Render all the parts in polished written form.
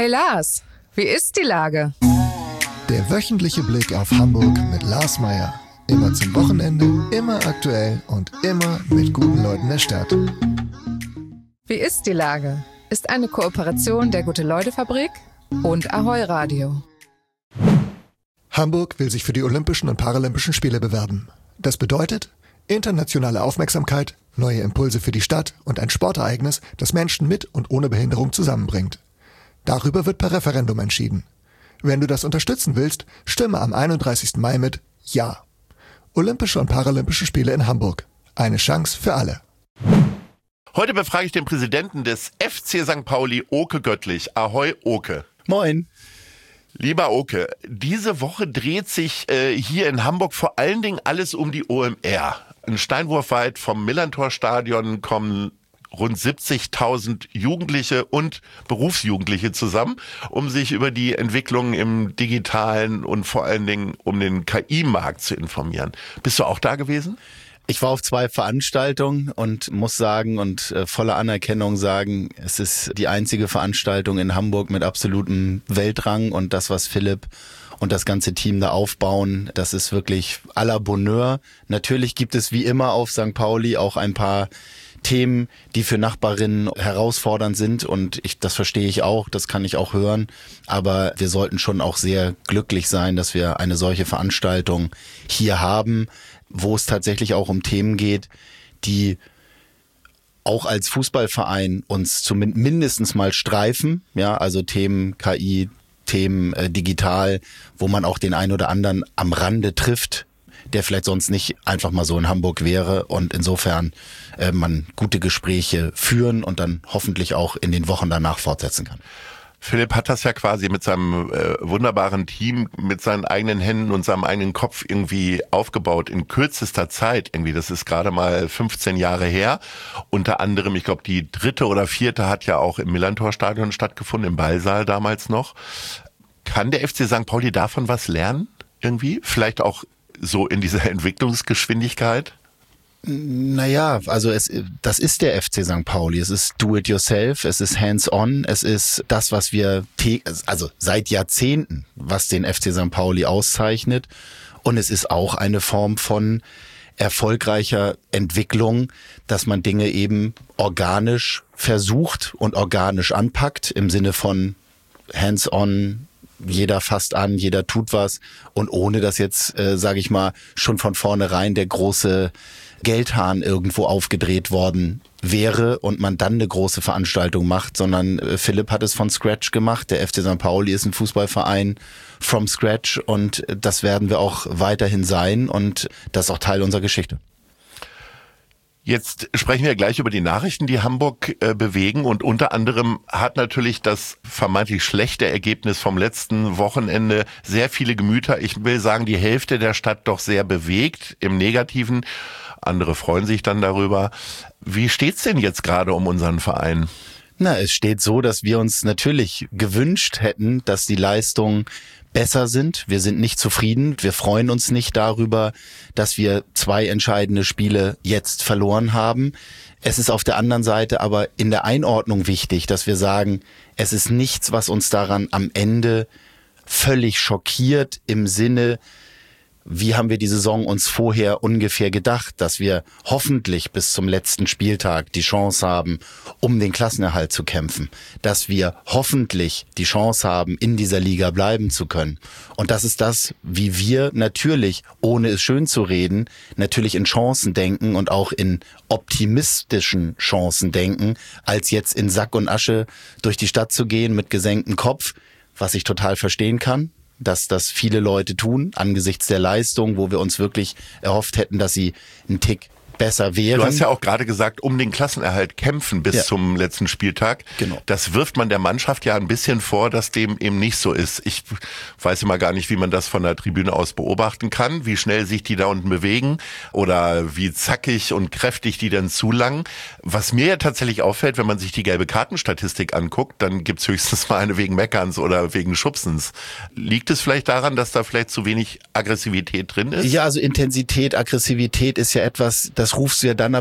Hey Lars, wie ist die Lage? Der wöchentliche Blick auf Hamburg mit Lars Meier. Immer zum Wochenende, immer aktuell und immer mit guten Leuten der Stadt. Wie ist die Lage? Ist eine Kooperation der Gute-Leute-Fabrik und Ahoi Radio. Hamburg will sich für die Olympischen und Paralympischen Spiele bewerben. Das bedeutet internationale Aufmerksamkeit, neue Impulse für die Stadt und ein Sportereignis, das Menschen mit und ohne Behinderung zusammenbringt. Darüber wird per Referendum entschieden. Wenn du das unterstützen willst, stimme am 31. Mai mit Ja. Olympische und Paralympische Spiele in Hamburg. Eine Chance für alle. Heute befrage ich den Präsidenten des FC St. Pauli, Oke Göttlich. Ahoi, Oke. Moin. Lieber Oke, diese Woche dreht sich hier in Hamburg vor allen Dingen alles um die OMR. Ein Steinwurf weit vom Millantor-Stadion kommen rund 70.000 Jugendliche und Berufsjugendliche zusammen, um sich über die Entwicklungen im digitalen und vor allen Dingen um den KI-Markt zu informieren. Bist du auch da gewesen? Ich war auf 2 Veranstaltungen und muss sagen und voller Anerkennung sagen, es ist die einzige Veranstaltung in Hamburg mit absolutem Weltrang, und das, was Philipp und das ganze Team da aufbauen, das ist wirklich à la Bonheur. Natürlich gibt es wie immer auf St. Pauli auch ein paar Themen, die für Nachbarinnen herausfordernd sind, und das verstehe ich auch, das kann ich auch hören, aber wir sollten schon auch sehr glücklich sein, dass wir eine solche Veranstaltung hier haben, wo es tatsächlich auch um Themen geht, die auch als Fußballverein uns zumindest mindestens mal streifen, ja, also Themen KI, Themen digital, wo man auch den einen oder anderen am Rande trifft, der vielleicht sonst nicht einfach mal so in Hamburg wäre, und insofern man gute Gespräche führen und dann hoffentlich auch in den Wochen danach fortsetzen kann. Philipp hat das ja quasi mit seinem wunderbaren Team, mit seinen eigenen Händen und seinem eigenen Kopf irgendwie aufgebaut in kürzester Zeit irgendwie. Das ist gerade mal 15 Jahre her. Unter anderem, ich glaube, die 3. oder 4. hat ja auch im Millantor-Stadion stattgefunden, im Ballsaal damals noch. Kann der FC St. Pauli davon was lernen irgendwie? Vielleicht auch so in dieser Entwicklungsgeschwindigkeit? Naja, also das ist der FC St. Pauli. Es ist Do-it-yourself, es ist hands-on, es ist das, was wir seit Jahrzehnten, was den FC St. Pauli auszeichnet. Und es ist auch eine Form von erfolgreicher Entwicklung, dass man Dinge eben organisch versucht und organisch anpackt, im Sinne von hands-on. Jeder fasst an, jeder tut was, und ohne dass jetzt, sage ich mal, schon von vornherein der große Geldhahn irgendwo aufgedreht worden wäre und man dann eine große Veranstaltung macht, sondern Philipp hat es von Scratch gemacht. Der FC St. Pauli ist ein Fußballverein from Scratch, und das werden wir auch weiterhin sein, und das ist auch Teil unserer Geschichte. Jetzt sprechen wir gleich über die Nachrichten, die Hamburg bewegen, und unter anderem hat natürlich das vermeintlich schlechte Ergebnis vom letzten Wochenende sehr viele Gemüter, ich will sagen die Hälfte der Stadt, doch sehr bewegt, im Negativen. Andere freuen sich dann darüber. Wie steht's denn jetzt gerade um unseren Verein? Na, es steht so, dass wir uns natürlich gewünscht hätten, dass die Leistungen besser sind. Wir sind nicht zufrieden. Wir freuen uns nicht darüber, dass wir 2 entscheidende Spiele jetzt verloren haben. Es ist auf der anderen Seite aber in der Einordnung wichtig, dass wir sagen, es ist nichts, was uns daran am Ende völlig schockiert, im Sinne, wie haben wir die Saison uns vorher ungefähr gedacht, dass wir hoffentlich bis zum letzten Spieltag die Chance haben, um den Klassenerhalt zu kämpfen, dass wir hoffentlich die Chance haben, in dieser Liga bleiben zu können. Und das ist das, wie wir natürlich, ohne es schön zu reden, natürlich in Chancen denken und auch in optimistischen Chancen denken, als jetzt in Sack und Asche durch die Stadt zu gehen mit gesenktem Kopf, was ich total verstehen kann, dass das viele Leute tun, angesichts der Leistung, wo wir uns wirklich erhofft hätten, dass sie einen Tick besser wären. Du hast ja auch gerade gesagt, um den Klassenerhalt kämpfen bis zum letzten Spieltag. Genau. Das wirft man der Mannschaft ja ein bisschen vor, dass dem eben nicht so ist. Ich weiß immer gar nicht, wie man das von der Tribüne aus beobachten kann, wie schnell sich die da unten bewegen oder wie zackig und kräftig die dann zulangen. Was mir ja tatsächlich auffällt, wenn man sich die gelbe Kartenstatistik anguckt, dann gibt's höchstens mal eine wegen Meckerns oder wegen Schubsens. Liegt es vielleicht daran, dass da vielleicht zu wenig Aggressivität drin ist? Ja, also Intensität, Aggressivität ist ja etwas, das rufst du ja dann ab, wenn du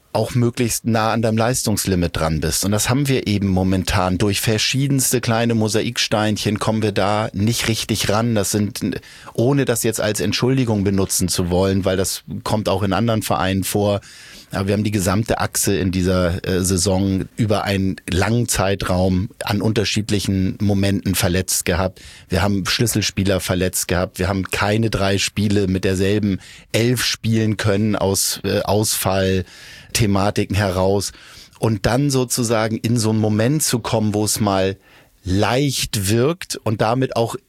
auch möglichst nah an deinem Leistungslimit dran bist. Und das haben wir eben momentan. Durch verschiedenste kleine Mosaiksteinchen kommen wir da nicht richtig ran. Das sind, ohne das jetzt als Entschuldigung benutzen zu wollen, weil das kommt auch in anderen Vereinen vor. Aber wir haben die gesamte Achse in dieser Saison über einen langen Zeitraum an unterschiedlichen Momenten verletzt gehabt. Wir haben Schlüsselspieler verletzt gehabt. Wir haben keine 3 Spiele mit derselben 11 spielen können aus Ausfallthematiken heraus. Und dann sozusagen in so einen Moment zu kommen, wo es mal leicht wirkt und damit auch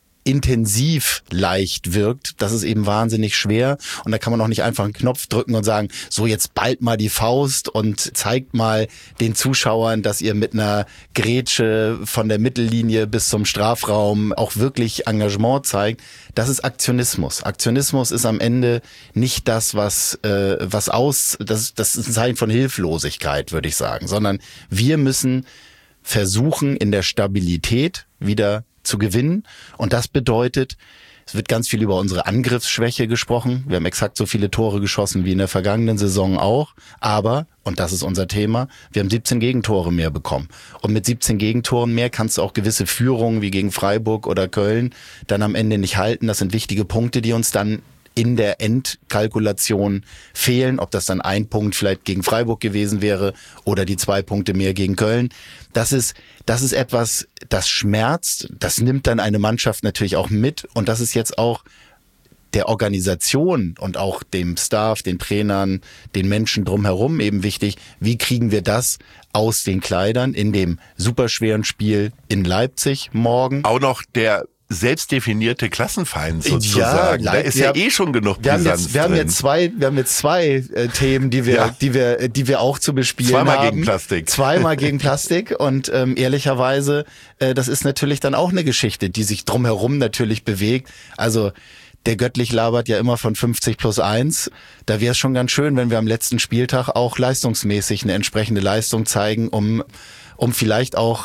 intensiv leicht wirkt, das ist eben wahnsinnig schwer und da kann man auch nicht einfach einen Knopf drücken und sagen, so jetzt ballt mal die Faust und zeigt mal den Zuschauern, dass ihr mit einer Grätsche von der Mittellinie bis zum Strafraum auch wirklich Engagement zeigt. Das ist Aktionismus. Aktionismus ist am Ende nicht das, das ist ein Zeichen von Hilflosigkeit, würde ich sagen, sondern wir müssen versuchen, in der Stabilität wieder zu gewinnen. Und das bedeutet, es wird ganz viel über unsere Angriffsschwäche gesprochen. Wir haben exakt so viele Tore geschossen wie in der vergangenen Saison auch. Aber, und das ist unser Thema, wir haben 17 Gegentore mehr bekommen. Und mit 17 Gegentoren mehr kannst du auch gewisse Führungen wie gegen Freiburg oder Köln dann am Ende nicht halten. Das sind wichtige Punkte, die uns dann in der Endkalkulation fehlen, ob das dann ein Punkt vielleicht gegen Freiburg gewesen wäre oder die 2 Punkte mehr gegen Köln. Das ist etwas, das schmerzt, das nimmt dann eine Mannschaft natürlich auch mit und das ist jetzt auch der Organisation und auch dem Staff, den Trainern, den Menschen drumherum eben wichtig, wie kriegen wir das aus den Kleidern in dem superschweren Spiel in Leipzig morgen. Auch noch der selbstdefinierte Klassenfeind sozusagen. Da ist ja schon genug Brisanz wir haben jetzt zwei Themen, die wir auch zu bespielen haben. Zweimal gegen Plastik und ehrlicherweise, das ist natürlich dann auch eine Geschichte, die sich drumherum natürlich bewegt. Also der Göttlich labert ja immer von 50+1. Da wäre es schon ganz schön, wenn wir am letzten Spieltag auch leistungsmäßig eine entsprechende Leistung zeigen, um vielleicht auch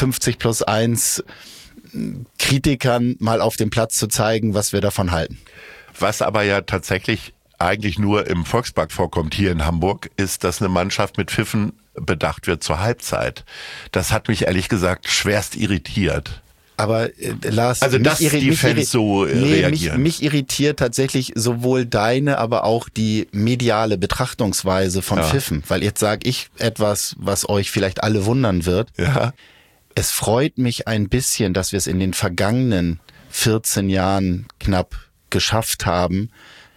50+1 Kritikern mal auf dem Platz zu zeigen, was wir davon halten. Was aber ja tatsächlich eigentlich nur im Volkspark vorkommt hier in Hamburg, ist, dass eine Mannschaft mit Pfiffen bedacht wird zur Halbzeit. Das hat mich ehrlich gesagt schwerst irritiert. Aber Lars, also dass die Fans so reagieren. Mich irritiert tatsächlich sowohl deine, aber auch die mediale Betrachtungsweise von Pfiffen. Weil jetzt sage ich etwas, was euch vielleicht alle wundern wird. Ja. Es freut mich ein bisschen, dass wir es in den vergangenen 14 Jahren knapp geschafft haben,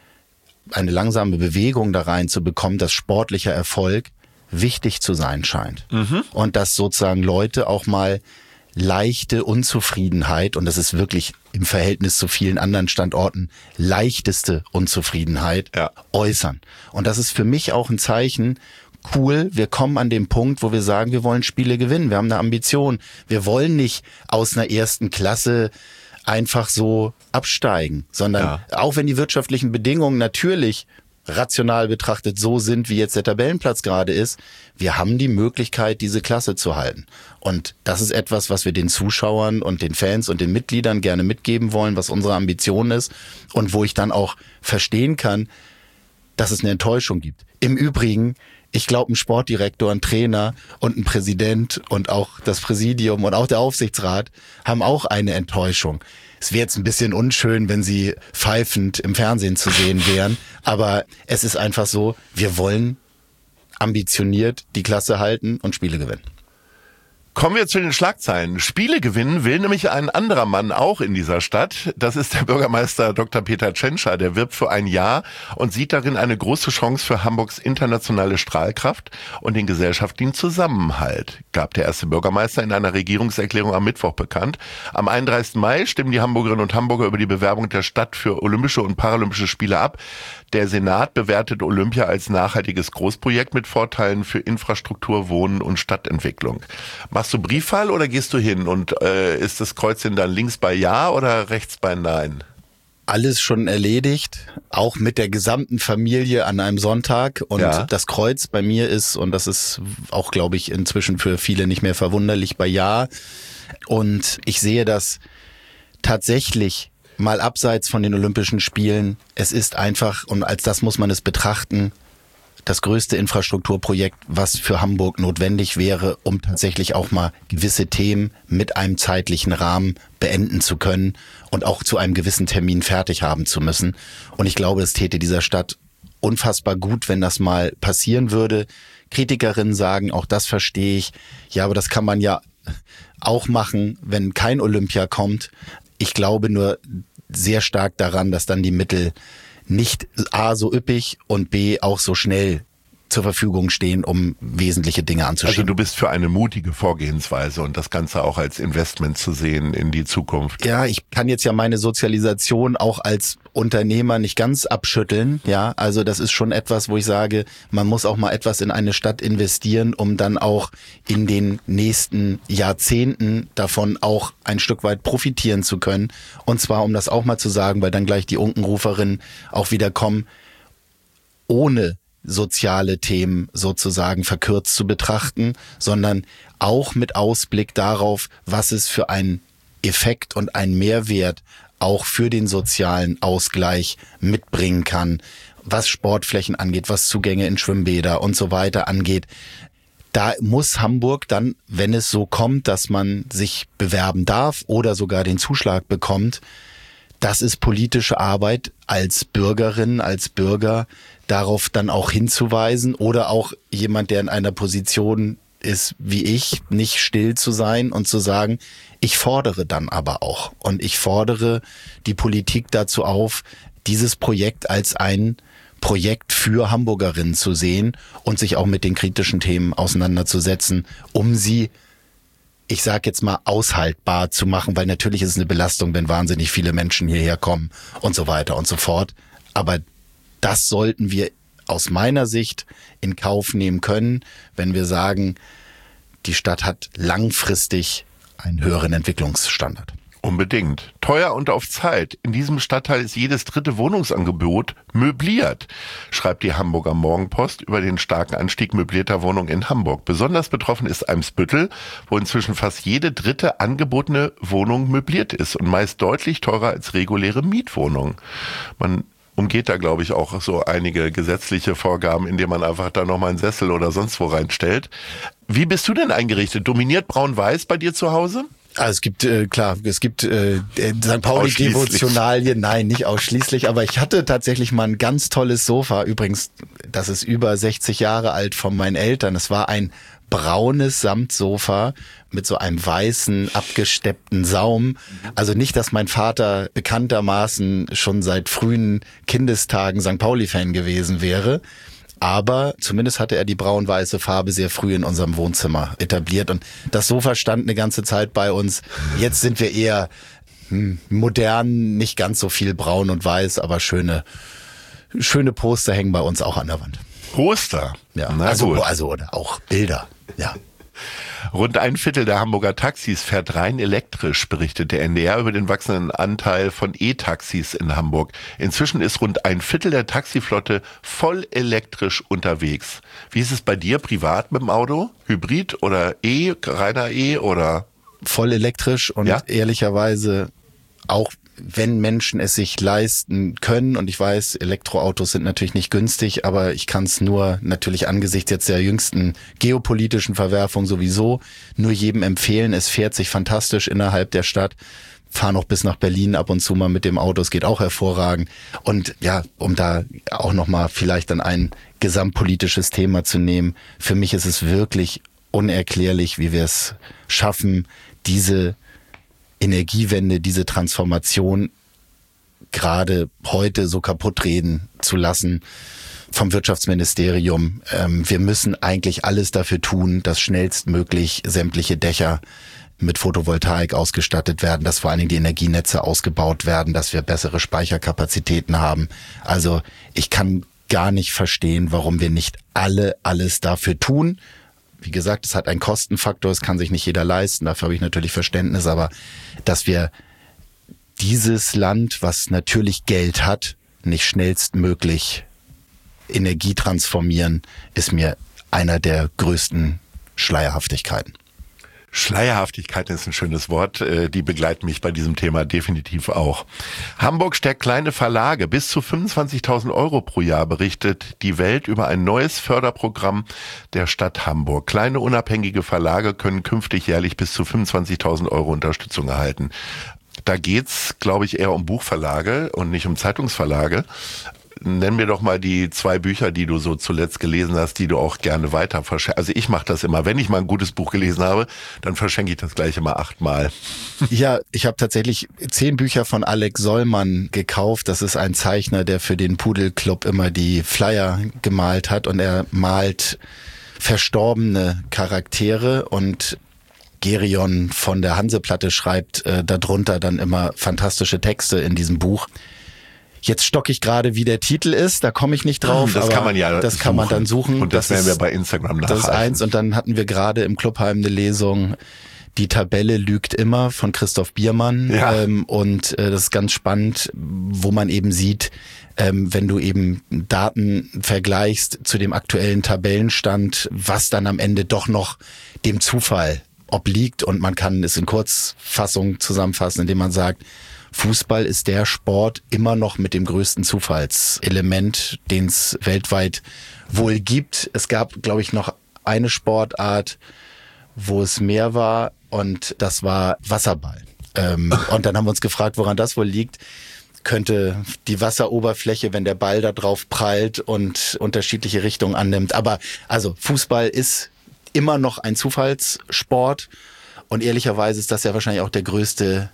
eine langsame Bewegung da rein zu bekommen, dass sportlicher Erfolg wichtig zu sein scheint. Mhm. Und dass sozusagen Leute auch mal leichte Unzufriedenheit, und das ist wirklich im Verhältnis zu vielen anderen Standorten leichteste Unzufriedenheit, äußern. Und das ist für mich auch ein Zeichen, cool, wir kommen an den Punkt, wo wir sagen, wir wollen Spiele gewinnen, wir haben eine Ambition. Wir wollen nicht aus einer ersten Klasse einfach so absteigen, sondern auch wenn die wirtschaftlichen Bedingungen natürlich rational betrachtet so sind, wie jetzt der Tabellenplatz gerade ist, wir haben die Möglichkeit, diese Klasse zu halten. Und das ist etwas, was wir den Zuschauern und den Fans und den Mitgliedern gerne mitgeben wollen, was unsere Ambition ist und wo ich dann auch verstehen kann, dass es eine Enttäuschung gibt. Im Übrigen, ich glaube, ein Sportdirektor, ein Trainer und ein Präsident und auch das Präsidium und auch der Aufsichtsrat haben auch eine Enttäuschung. Es wäre jetzt ein bisschen unschön, wenn sie pfeifend im Fernsehen zu sehen wären, aber es ist einfach so, wir wollen ambitioniert die Klasse halten und Spiele gewinnen. Kommen wir zu den Schlagzeilen. Spiele gewinnen will nämlich ein anderer Mann auch in dieser Stadt. Das ist der Bürgermeister Dr. Peter Tschentscher. Der wirbt für ein Ja und sieht darin eine große Chance für Hamburgs internationale Strahlkraft und den gesellschaftlichen Zusammenhalt, gab der erste Bürgermeister in einer Regierungserklärung am Mittwoch bekannt. Am 31. Mai stimmen die Hamburgerinnen und Hamburger über die Bewerbung der Stadt für Olympische und Paralympische Spiele ab. Der Senat bewertet Olympia als nachhaltiges Großprojekt mit Vorteilen für Infrastruktur, Wohnen und Stadtentwicklung. Machst du Briefwahl oder gehst du hin und ist das Kreuzchen dann links bei Ja oder rechts bei Nein? Alles schon erledigt, auch mit der gesamten Familie an einem Sonntag und das Kreuz bei mir ist, und das ist auch, glaube ich, inzwischen für viele nicht mehr verwunderlich, bei Ja. Und ich sehe das tatsächlich mal abseits von den Olympischen Spielen. Es ist einfach, und als das muss man es betrachten, das größte Infrastrukturprojekt, was für Hamburg notwendig wäre, um tatsächlich auch mal gewisse Themen mit einem zeitlichen Rahmen beenden zu können und auch zu einem gewissen Termin fertig haben zu müssen. Und ich glaube, es täte dieser Stadt unfassbar gut, wenn das mal passieren würde. Kritikerinnen sagen, auch das verstehe ich, ja, aber das kann man ja auch machen, wenn kein Olympia kommt. Ich glaube nur sehr stark daran, dass dann die Mittel nicht A so üppig und B auch so schnell zur Verfügung stehen, um wesentliche Dinge anzuschieben. Also du bist für eine mutige Vorgehensweise und das Ganze auch als Investment zu sehen in die Zukunft. Ja, ich kann jetzt ja meine Sozialisation auch als Unternehmer nicht ganz abschütteln. Ja, also das ist schon etwas, wo ich sage, man muss auch mal etwas in eine Stadt investieren, um dann auch in den nächsten Jahrzehnten davon auch ein Stück weit profitieren zu können. Und zwar, um das auch mal zu sagen, weil dann gleich die Unkenruferinnen auch wieder kommen, ohne soziale Themen sozusagen verkürzt zu betrachten, sondern auch mit Ausblick darauf, was es für einen Effekt und einen Mehrwert auch für den sozialen Ausgleich mitbringen kann, was Sportflächen angeht, was Zugänge in Schwimmbäder und so weiter angeht. Da muss Hamburg dann, wenn es so kommt, dass man sich bewerben darf oder sogar den Zuschlag bekommt, das ist politische Arbeit als Bürgerin, als Bürger, darauf dann auch hinzuweisen oder auch jemand, der in einer Position ist wie ich, nicht still zu sein und zu sagen, ich fordere dann aber auch. Und ich fordere die Politik dazu auf, dieses Projekt als ein Projekt für Hamburgerinnen zu sehen und sich auch mit den kritischen Themen auseinanderzusetzen, um sie, ich sag jetzt mal, aushaltbar zu machen, weil natürlich ist es eine Belastung, wenn wahnsinnig viele Menschen hierher kommen und so weiter und so fort. Aber das sollten wir aus meiner Sicht in Kauf nehmen können, wenn wir sagen, die Stadt hat langfristig einen höheren Entwicklungsstandard. Unbedingt. Teuer und auf Zeit. In diesem Stadtteil ist jedes dritte Wohnungsangebot möbliert, schreibt die Hamburger Morgenpost über den starken Anstieg möblierter Wohnungen in Hamburg. Besonders betroffen ist Eimsbüttel, wo inzwischen fast jede dritte angebotene Wohnung möbliert ist und meist deutlich teurer als reguläre Mietwohnungen. Man umgeht da, glaube ich, auch so einige gesetzliche Vorgaben, indem man einfach da nochmal einen Sessel oder sonst wo reinstellt. Wie bist du denn eingerichtet? Dominiert Braun-Weiß bei dir zu Hause? Also es gibt, St. Pauli-Devotionalien, nein, nicht ausschließlich, aber ich hatte tatsächlich mal ein ganz tolles Sofa, übrigens, das ist über 60 Jahre alt, von meinen Eltern. Es war ein braunes Samtsofa mit so einem weißen, abgesteppten Saum. Also nicht, dass mein Vater bekanntermaßen schon seit frühen Kindestagen St. Pauli-Fan gewesen wäre, aber zumindest hatte er die braun-weiße Farbe sehr früh in unserem Wohnzimmer etabliert und das Sofa stand eine ganze Zeit bei uns. Jetzt sind wir eher modern, nicht ganz so viel braun und weiß, aber schöne Poster hängen bei uns auch an der Wand. Poster? Ja, also oder auch Bilder, ja. Rund ein Viertel der Hamburger Taxis fährt rein elektrisch, berichtet der NDR über den wachsenden Anteil von E-Taxis in Hamburg. Inzwischen ist rund ein Viertel der Taxiflotte voll elektrisch unterwegs. Wie ist es bei dir privat mit dem Auto? Hybrid oder reiner E oder? Voll elektrisch und ja? Ehrlicherweise auch wenn Menschen es sich leisten können, und ich weiß, Elektroautos sind natürlich nicht günstig, aber ich kann es nur natürlich angesichts jetzt der jüngsten geopolitischen Verwerfung sowieso nur jedem empfehlen. Es fährt sich fantastisch innerhalb der Stadt. Fahr noch bis nach Berlin ab und zu mal mit dem Auto, es geht auch hervorragend. Und ja, um da auch nochmal vielleicht dann ein gesamtpolitisches Thema zu nehmen, für mich ist es wirklich unerklärlich, wie wir es schaffen, diese Energiewende, diese Transformation gerade heute so kaputt reden zu lassen vom Wirtschaftsministerium. Wir müssen eigentlich alles dafür tun, dass schnellstmöglich sämtliche Dächer mit Photovoltaik ausgestattet werden, dass vor allen Dingen die Energienetze ausgebaut werden, dass wir bessere Speicherkapazitäten haben. Also ich kann gar nicht verstehen, warum wir nicht alles dafür tun. Wie gesagt, es hat einen Kostenfaktor, es kann sich nicht jeder leisten, dafür habe ich natürlich Verständnis, aber dass wir dieses Land, was natürlich Geld hat, nicht schnellstmöglich Energie transformieren, ist mir einer der größten Schleierhaftigkeiten. Schleierhaftigkeit ist ein schönes Wort, die begleitet mich bei diesem Thema definitiv auch. Hamburg stärkt kleine Verlage. Bis zu 25.000 Euro pro Jahr berichtet die Welt über ein neues Förderprogramm der Stadt Hamburg. Kleine unabhängige Verlage können künftig jährlich bis zu 25.000 Euro Unterstützung erhalten. Da geht's, glaube ich, eher um Buchverlage und nicht um Zeitungsverlage. Nenn mir doch mal die 2 Bücher, die du so zuletzt gelesen hast, die du auch gerne weiter verschenkst. Also ich mache das immer. Wenn ich mal ein gutes Buch gelesen habe, dann verschenke ich das gleich immer 8-mal. Ja, ich habe tatsächlich 10 Bücher von Alex Sollmann gekauft. Das ist ein Zeichner, der für den Pudelclub immer die Flyer gemalt hat. Und er malt verstorbene Charaktere und Gerion von der Hanseplatte schreibt darunter dann immer fantastische Texte in diesem Buch. Jetzt stocke ich gerade, wie der Titel ist, da komme ich nicht drauf. Das kann man ja das kann man dann suchen. Und das werden wir bei Instagram nachreichen. Das ist eins. Und dann hatten wir gerade im Clubheim eine Lesung, Die Tabelle lügt immer von Christoph Biermann. Ja. Und das ist ganz spannend, wo man eben sieht, wenn du eben Daten vergleichst zu dem aktuellen Tabellenstand, was dann am Ende doch noch dem Zufall obliegt. Und man kann es in Kurzfassung zusammenfassen, indem man sagt, Fußball ist der Sport immer noch mit dem größten Zufallselement, den es weltweit wohl gibt. Es gab, glaube ich, noch eine Sportart, wo es mehr war, und das war Wasserball. Und dann haben wir uns gefragt, woran das wohl liegt. Könnte die Wasseroberfläche, wenn der Ball da drauf prallt und unterschiedliche Richtungen annimmt. Aber also Fußball ist immer noch ein Zufallssport, und ehrlicherweise ist das ja wahrscheinlich auch der größte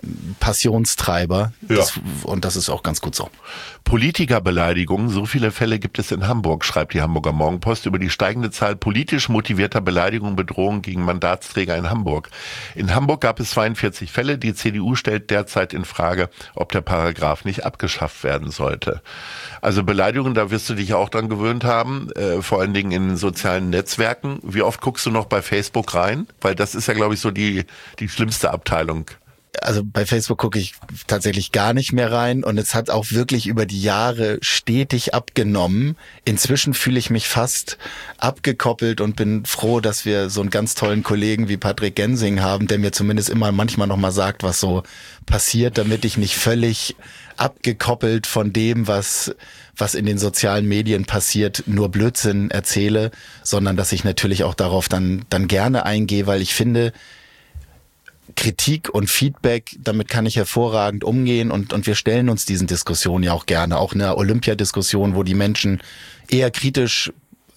Passionstreiber. Ja. Und das ist auch ganz gut so. Politikerbeleidigungen, so viele Fälle gibt es in Hamburg, schreibt die Hamburger Morgenpost über die steigende Zahl politisch motivierter Beleidigungen und Bedrohungen gegen Mandatsträger in Hamburg. In Hamburg gab es 42 Fälle. Die CDU stellt derzeit in Frage, ob der Paragraph nicht abgeschafft werden sollte. Also Beleidigungen, da wirst du dich auch dran gewöhnt haben, vor allen Dingen in sozialen Netzwerken. Wie oft guckst du noch bei Facebook rein? Weil das ist ja, glaube ich, so die schlimmste Abteilung. Also bei Facebook gucke ich tatsächlich gar nicht mehr rein, und es hat auch wirklich über die Jahre stetig abgenommen. Inzwischen fühle ich mich fast abgekoppelt und bin froh, dass wir so einen ganz tollen Kollegen wie Patrick Gensing haben, der mir zumindest immer manchmal noch mal sagt, was so passiert, damit ich nicht völlig abgekoppelt von dem, was in den sozialen Medien passiert, nur Blödsinn erzähle, sondern dass ich natürlich auch darauf dann gerne eingehe, weil ich finde, Kritik und Feedback, damit kann ich hervorragend umgehen, und wir stellen uns diesen Diskussionen ja auch gerne, auch in der Olympiadiskussion, wo die Menschen eher kritisch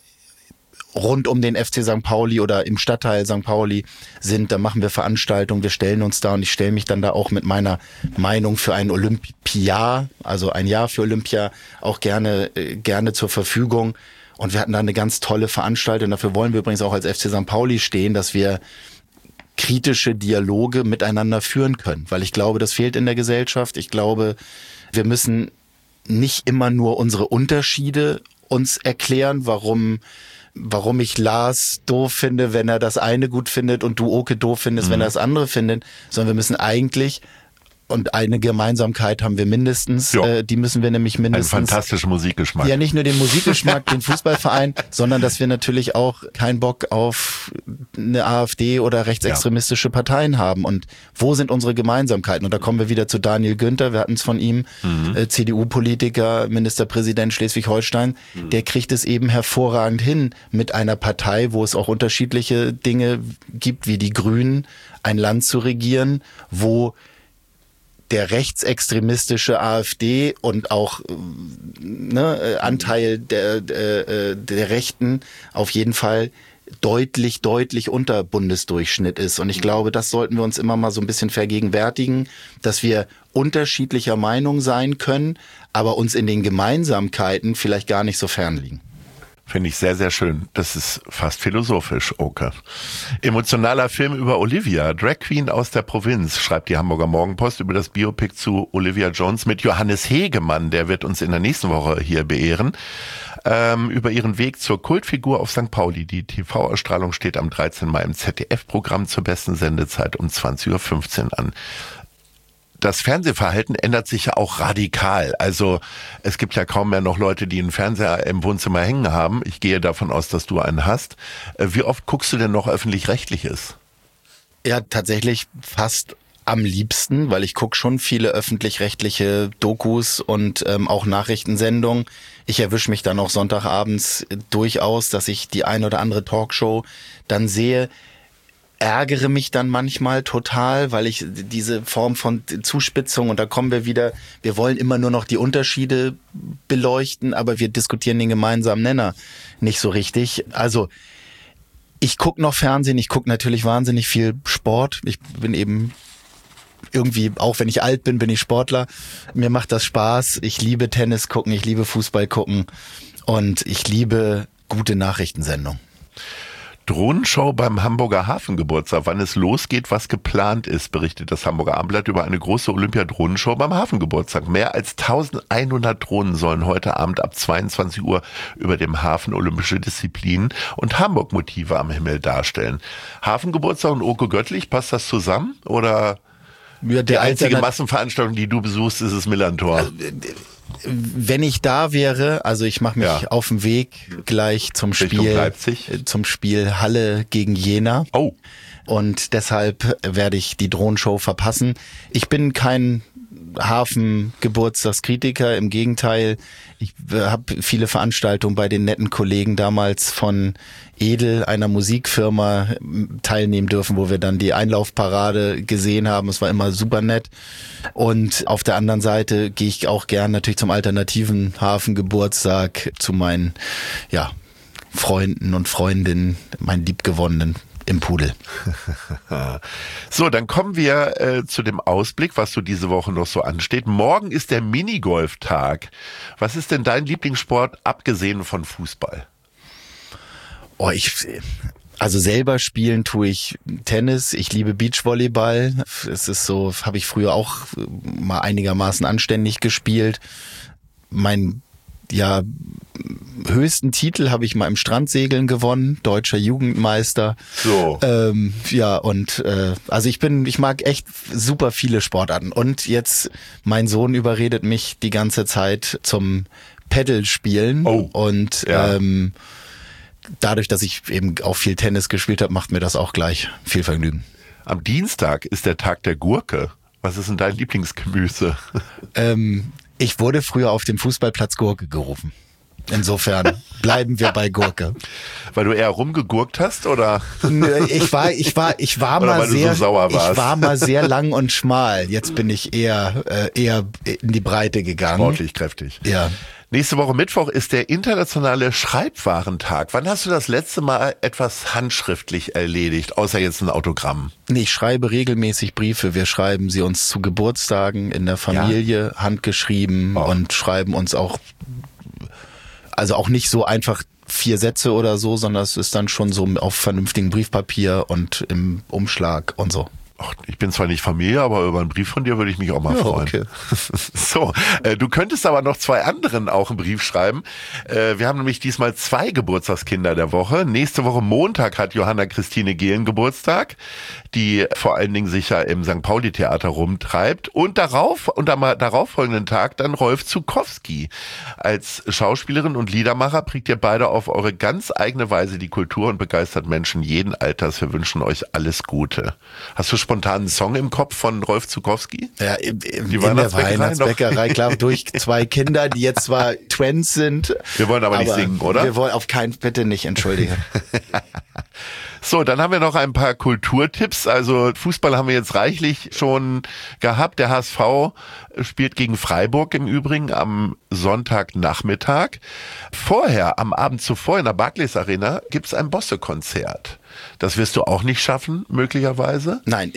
rund um den FC St. Pauli oder im Stadtteil St. Pauli sind, da machen wir Veranstaltungen, wir stellen uns da, und ich stelle mich dann da auch mit meiner Meinung für ein Olympiajahr, also ein Jahr für Olympia, auch gerne zur Verfügung, und wir hatten da eine ganz tolle Veranstaltung. Dafür wollen wir übrigens auch als FC St. Pauli stehen, dass wir kritische Dialoge miteinander führen können, weil ich glaube, das fehlt in der Gesellschaft. Ich glaube, wir müssen nicht immer nur unsere Unterschiede uns erklären, warum ich Lars doof finde, wenn er das eine gut findet, und du Oke doof findest, wenn er das andere findet, sondern wir müssen eigentlich, und eine Gemeinsamkeit haben wir mindestens, die müssen wir nämlich mindestens. Ein fantastischer Musikgeschmack. Ja, nicht nur den Musikgeschmack, den Fußballverein, sondern dass wir natürlich auch keinen Bock auf eine AfD oder rechtsextremistische Parteien haben. Und wo sind unsere Gemeinsamkeiten? Und da kommen wir wieder zu Daniel Günther, wir hatten es von ihm, CDU-Politiker, Ministerpräsident Schleswig-Holstein, der kriegt es eben hervorragend hin, mit einer Partei, wo es auch unterschiedliche Dinge gibt, wie die Grünen, ein Land zu regieren, wo der rechtsextremistische AfD und auch Anteil der Rechten auf jeden Fall deutlich unter Bundesdurchschnitt ist. Und ich glaube, das sollten wir uns immer mal so ein bisschen vergegenwärtigen, dass wir unterschiedlicher Meinung sein können, aber uns in den Gemeinsamkeiten vielleicht gar nicht so fern liegen. Finde ich sehr, sehr schön. Das ist fast philosophisch, Oke. Emotionaler Film über Olivia, Drag Queen aus der Provinz, schreibt die Hamburger Morgenpost über das Biopic zu Olivia Jones mit Johannes Hegemann. Der wird uns in der nächsten Woche hier beehren. Über ihren Weg zur Kultfigur auf St. Pauli. Die TV-Ausstrahlung steht am 13. Mai im ZDF-Programm zur besten Sendezeit um 20.15 Uhr an. Das Fernsehverhalten ändert sich ja auch radikal. Also es gibt ja kaum mehr noch Leute, die einen Fernseher im Wohnzimmer hängen haben. Ich gehe davon aus, dass du einen hast. Wie oft guckst du denn noch Öffentlich-Rechtliches? Ja, tatsächlich fast am liebsten, weil ich gucke schon viele öffentlich-rechtliche Dokus und auch Nachrichtensendungen. Ich erwische mich dann auch Sonntagabends durchaus, dass ich die ein oder andere Talkshow dann sehe, ärgere mich dann manchmal total, weil ich diese Form von Zuspitzung, und da kommen wir wieder, wir wollen immer nur noch die Unterschiede beleuchten, aber wir diskutieren den gemeinsamen Nenner nicht so richtig. Also ich gucke noch Fernsehen, ich gucke natürlich wahnsinnig viel Sport. Ich bin eben irgendwie, auch wenn ich alt bin, bin ich Sportler. Mir macht das Spaß. Ich liebe Tennis gucken, ich liebe Fußball gucken und ich liebe gute Nachrichtensendungen. Drohnenshow beim Hamburger Hafengeburtstag. Wann es losgeht, was geplant ist, berichtet das Hamburger Abendblatt über eine große Olympia-Drohnenshow beim Hafengeburtstag. Mehr als 1100 Drohnen sollen heute Abend ab 22 Uhr über dem Hafen olympische Disziplinen und Hamburg-Motive am Himmel darstellen. Hafengeburtstag und Oke Göttlich, passt das zusammen? Oder Ja, die einzige Massenveranstaltung, die du besuchst, ist das Millantor? Wenn ich da wäre, also ich mache mich auf den Weg gleich zum Spiel Halle gegen Jena. Oh. Und deshalb werde ich die Drohnenshow verpassen. Ich bin kein Hafengeburtstagskritiker, im Gegenteil, ich habe viele Veranstaltungen bei den netten Kollegen damals von Edel, einer Musikfirma, teilnehmen dürfen, wo wir dann die Einlaufparade gesehen haben. Es war immer super nett. Und auf der anderen Seite gehe ich auch gern natürlich zum alternativen Hafengeburtstag zu meinen Freunden und Freundinnen, meinen Liebgewonnenen im Pudel. So, dann kommen wir zu dem Ausblick, was so diese Woche noch so ansteht. Morgen ist der Minigolf-Tag. Was ist denn dein Lieblingssport, abgesehen von Fußball? Also selber spielen tue ich Tennis, ich liebe Beachvolleyball. Es ist so, habe ich früher auch mal einigermaßen anständig gespielt. Mein höchsten Titel habe ich mal im Strandsegeln gewonnen, deutscher Jugendmeister. So. Also ich mag echt super viele Sportarten. Und jetzt, mein Sohn überredet mich die ganze Zeit zum Paddle-Spielen. Oh. Und dadurch, dass ich eben auch viel Tennis gespielt habe, macht mir das auch gleich viel Vergnügen. Am Dienstag ist der Tag der Gurke. Was ist denn dein Lieblingsgemüse? Ich wurde früher auf dem Fußballplatz Gurke gerufen. Insofern bleiben wir bei Gurke. Weil du eher rumgegurkt hast, oder? Ich war oder mal weil sehr, du so sauer warst? Ich war mal sehr lang und schmal. Jetzt bin ich eher in die Breite gegangen. Sportlich kräftig. Ja. Nächste Woche Mittwoch ist der internationale Schreibwarentag. Wann hast du das letzte Mal etwas handschriftlich erledigt, außer jetzt ein Autogramm? Nee, ich schreibe regelmäßig Briefe. Wir schreiben sie uns zu Geburtstagen in der Familie, handgeschrieben und schreiben uns auch, also auch nicht so einfach 4 Sätze oder so, sondern es ist dann schon so auf vernünftigem Briefpapier und im Umschlag und so. Ach, ich bin zwar nicht Familie, aber über einen Brief von dir würde ich mich auch mal freuen. Okay. So, du könntest aber noch 2 anderen auch einen Brief schreiben. Wir haben nämlich diesmal 2 Geburtstagskinder der Woche. Nächste Woche Montag hat Johanna Christine Gehlen Geburtstag, die vor allen Dingen sich ja im St. Pauli-Theater rumtreibt. Und am darauffolgenden Tag dann Rolf Zukowski. Als Schauspielerin und Liedermacher prägt ihr beide auf eure ganz eigene Weise die Kultur und begeistert Menschen jeden Alters. Wir wünschen euch alles Gute. Hast du spontan einen Song im Kopf von Rolf Zukowski? Ja, in der Weihnachtsbäckerei, klar, durch 2 Kinder, die jetzt zwar Twins sind. Wir wollen aber nicht singen, oder? Wir wollen auf keinen, bitte nicht, entschuldige. So, dann haben wir noch ein paar Kulturtipps. Also Fußball haben wir jetzt reichlich schon gehabt. Der HSV spielt gegen Freiburg im Übrigen am Sonntagnachmittag. Vorher, am Abend zuvor in der Barclays Arena, gibt's ein Bosse-Konzert. Das wirst du auch nicht schaffen, möglicherweise? Nein,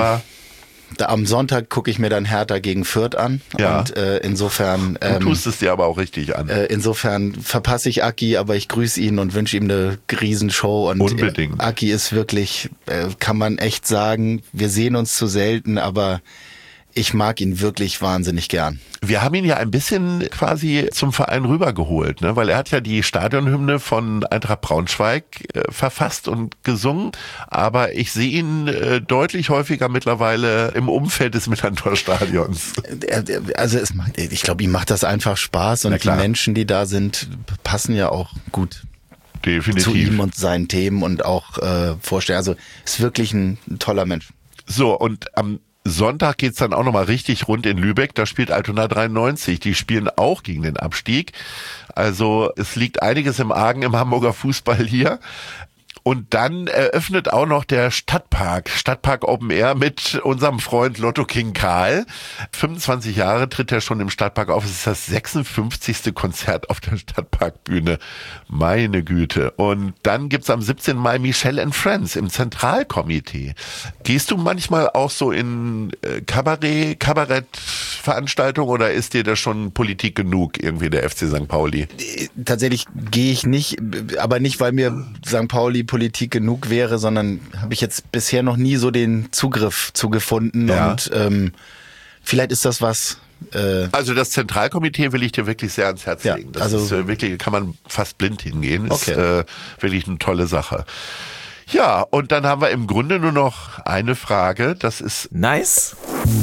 am Sonntag gucke ich mir dann Hertha gegen Fürth an. Ja. Und insofern... Du tust es dir aber auch richtig an. Insofern verpasse ich Aki, aber ich grüße ihn und wünsche ihm eine Riesenshow. Und unbedingt. Aki ist wirklich, kann man echt sagen, wir sehen uns zu selten, aber ich mag ihn wirklich wahnsinnig gern. Wir haben ihn ja ein bisschen quasi zum Verein rübergeholt, ne? Weil er hat ja die Stadionhymne von Eintracht Braunschweig verfasst und gesungen, aber ich sehe ihn deutlich häufiger mittlerweile im Umfeld des Millantor-Stadions. Also ich glaube, ihm macht das einfach Spaß und die Menschen, die da sind, passen ja auch gut Definitiv. zu ihm und seinen Themen und auch vorstellen. Also ist wirklich ein toller Mensch. So, und am Sonntag geht's dann auch nochmal richtig rund in Lübeck. Da spielt Altona 93. Die spielen auch gegen den Abstieg. Also es liegt einiges im Argen im Hamburger Fußball hier. Und dann eröffnet auch noch der Stadtpark Open Air mit unserem Freund Lotto King Karl. 25 Jahre tritt er schon im Stadtpark auf. Es ist das 56. Konzert auf der Stadtparkbühne. Meine Güte. Und dann gibt's am 17. Mai Michelle and Friends im Zentralkomitee. Gehst du manchmal auch so in Kabarettveranstaltungen oder ist dir das schon Politik genug, irgendwie der FC St. Pauli? Tatsächlich gehe ich nicht, aber nicht, weil mir St. Pauli Politik genug wäre, sondern habe ich jetzt bisher noch nie so den Zugriff zu gefunden. Ja. Und vielleicht ist das was. Also das Zentralkomitee will ich dir wirklich sehr ans Herz legen. Das ist wirklich, kann man fast blind hingehen. Okay. Ist wirklich eine tolle Sache. Ja, und dann haben wir im Grunde nur noch eine Frage. Das ist nice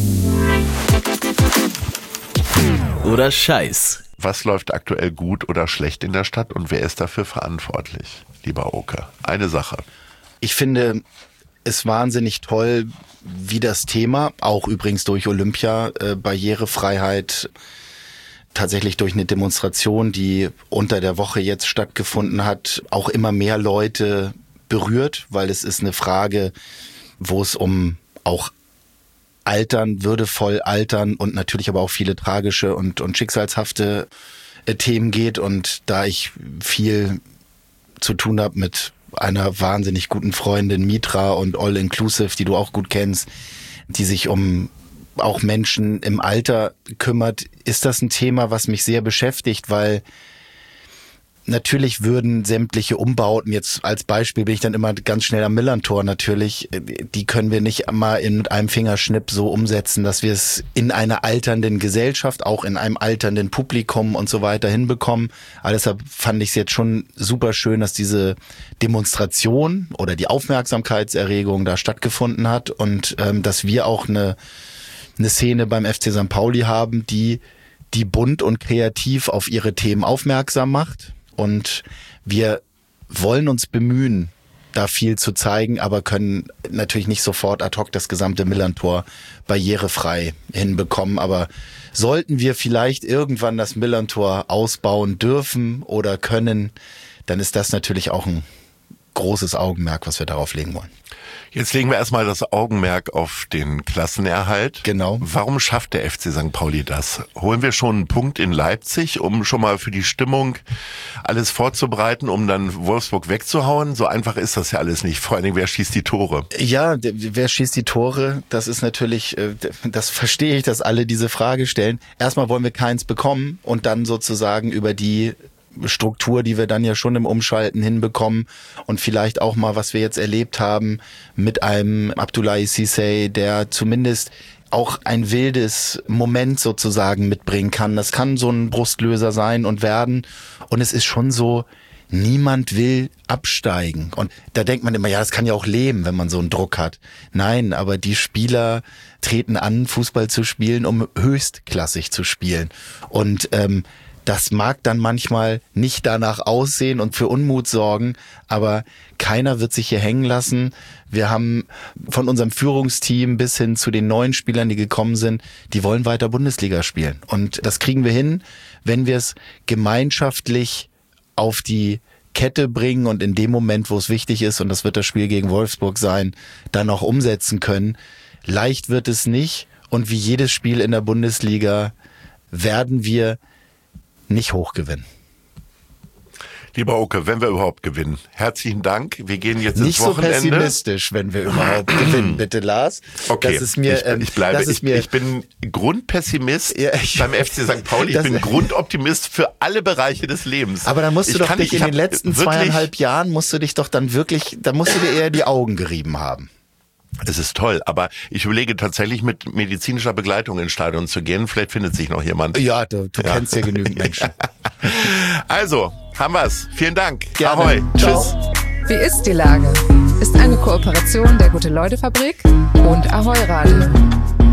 oder scheiß? Was läuft aktuell gut oder schlecht in der Stadt und wer ist dafür verantwortlich, lieber Oke? Eine Sache. Ich finde es wahnsinnig toll, wie das Thema, auch übrigens durch Olympia, Barrierefreiheit, tatsächlich durch eine Demonstration, die unter der Woche jetzt stattgefunden hat, auch immer mehr Leute berührt, weil es ist eine Frage, wo es um auch Altern, würdevoll altern und natürlich aber auch viele tragische und schicksalshafte Themen geht. Und da ich viel zu tun habe mit einer wahnsinnig guten Freundin Mitra und All Inclusive, die du auch gut kennst, die sich um auch Menschen im Alter kümmert, ist das ein Thema, was mich sehr beschäftigt, weil natürlich würden sämtliche Umbauten, jetzt als Beispiel bin ich dann immer ganz schnell am Millerntor natürlich, die können wir nicht mal mit einem Fingerschnipp so umsetzen, dass wir es in einer alternden Gesellschaft, auch in einem alternden Publikum und so weiter hinbekommen. Aber deshalb fand ich es jetzt schon super schön, dass diese Demonstration oder die Aufmerksamkeitserregung da stattgefunden hat und dass wir auch eine Szene beim FC St. Pauli haben, die bunt und kreativ auf ihre Themen aufmerksam macht. Und wir wollen uns bemühen, da viel zu zeigen, aber können natürlich nicht sofort ad hoc das gesamte Millerntor barrierefrei hinbekommen. Aber sollten wir vielleicht irgendwann das Millerntor ausbauen dürfen oder können, dann ist das natürlich auch ein großes Augenmerk, was wir darauf legen wollen. Jetzt legen wir erstmal das Augenmerk auf den Klassenerhalt. Genau. Warum schafft der FC St. Pauli das? Holen wir schon einen Punkt in Leipzig, um schon mal für die Stimmung alles vorzubereiten, um dann Wolfsburg wegzuhauen? So einfach ist das ja alles nicht. Vor allen Dingen, wer schießt die Tore? Ja, wer schießt die Tore? Das ist natürlich, das verstehe ich, dass alle diese Frage stellen. Erstmal wollen wir keins bekommen und dann sozusagen über die Struktur, die wir dann ja schon im Umschalten hinbekommen und vielleicht auch mal, was wir jetzt erlebt haben mit einem Abdoulaye Cissé, der zumindest auch ein wildes Moment sozusagen mitbringen kann. Das kann so ein Brustlöser sein und werden. Und es ist schon so, niemand will absteigen. Und da denkt man immer, ja, das kann ja auch leben, wenn man so einen Druck hat. Nein, aber die Spieler treten an, Fußball zu spielen, um höchstklassig zu spielen. Und das mag dann manchmal nicht danach aussehen und für Unmut sorgen, aber keiner wird sich hier hängen lassen. Wir haben von unserem Führungsteam bis hin zu den neuen Spielern, die gekommen sind, die wollen weiter Bundesliga spielen. Und das kriegen wir hin, wenn wir es gemeinschaftlich auf die Kette bringen und in dem Moment, wo es wichtig ist, und das wird das Spiel gegen Wolfsburg sein, dann auch umsetzen können. Leicht wird es nicht und wie jedes Spiel in der Bundesliga werden wir nicht hoch gewinnen. Lieber Oke, wenn wir überhaupt gewinnen. Herzlichen Dank. Wir gehen jetzt nicht ins Wochenende. Nicht so pessimistisch, wenn wir überhaupt gewinnen, bitte Lars. Okay, das ist mir, ich bin Grundpessimist beim FC St. Pauli. Ich bin Grundoptimist für alle Bereiche des Lebens. Aber dann musst du doch dich in den letzten 2,5 Jahren, musst du dir eher die Augen gerieben haben. Es ist toll, aber ich überlege tatsächlich mit medizinischer Begleitung ins Stadion zu gehen. Vielleicht findet sich noch jemand. Ja, du kennst ja genügend Menschen. Also, haben wir's. Vielen Dank. Gerne. Ahoi. Tschüss. Wie ist die Lage? Ist eine Kooperation der Gute-Leute-Fabrik und Ahoi Radio.